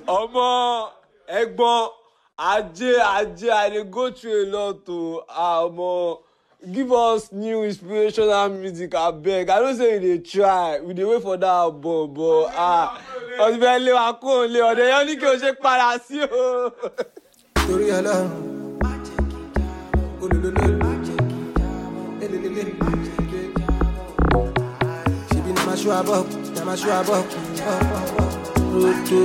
Omo, Egbon, Ajay, I dey go through a lot to Omo. Give us new inspirational music, abeg. I know say we dey try, we dey wait for that album, but ọ̀sibẹ̀ lé wa kó lé ọ̀dẹ̀ yẹn ní kí o ṣe padà sí o. Torí Ọlọ́run, ṣebí na ma ṣọ́ abọ́, rojo.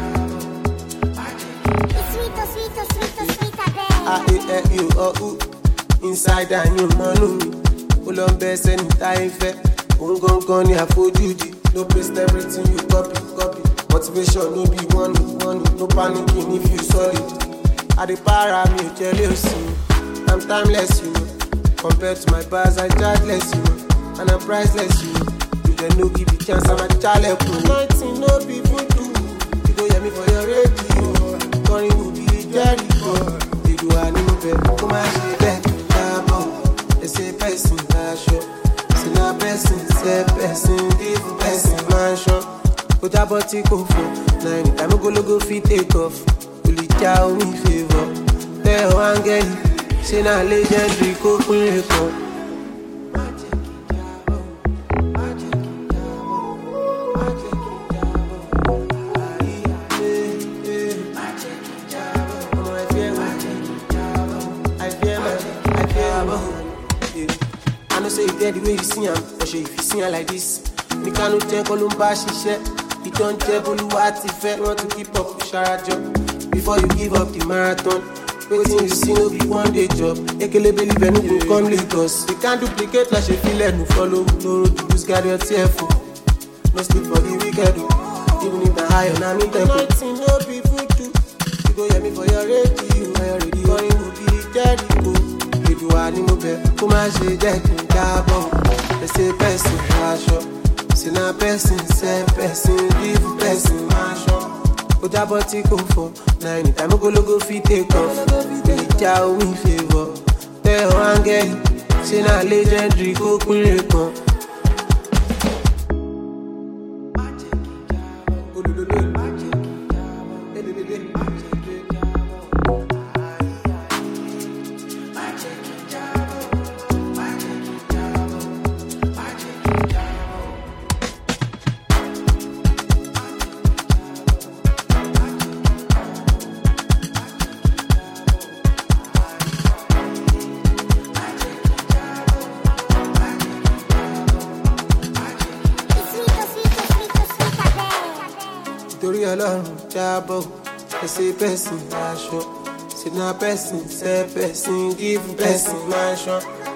Inside and you manu mi, ó lọ ń bẹ sẹ́ni táyé fẹ́, òun gangan ni àfojúdi. No paste everything you copy. Motivation no be one, no panicking if you solid. I dey para mi ò jẹ́ lé òsì mi, I'm timeless you know. Compared to my bars, I chargeless you know, and I'm priceless you know. You dey no give me chance, I'm a chaleku. Nothing no be voodoo, you go hear me for your radio. Kọrin wo bí Jericho, ìlú àníbẹ̀ kó má ṣe bẹ́ẹ̀. Say person aṣọ, say na person, say person, give person mansion. Put a body go for, na anytime go fit take off. Only ja omi favor. Tell one girl, say na legendary go pin record. Say you get the way you see him, but if you see him like this, me can't tell Columba she share. You don't tell Boluwati fair, want to keep up with Sharajo. Before you give up the marathon, waiting you see no be one day job. Ekele believe and no come Lagos. You can't duplicate like she feel like no follow. No road to lose, got your tearful. No sleep for the wicked, even if the high on I'm in tempo. Nothing no be voodoo. You go hear me for your radio, going will be Jericho. You are ni mo bẹ kó má ṣe jẹ́ kí n jábọ̀. Say person aṣọ, say na person, say person, give person aṣọ. Ó jábọ̀ tí kò fọ́, na anytime go fit take off. Ìjà omi favour, tell one girl, say na legendary kó pínlẹ̀ kan. Torí Ọlọ́run jábọ̀, say person aṣọ, say na person, say person, give person mansion.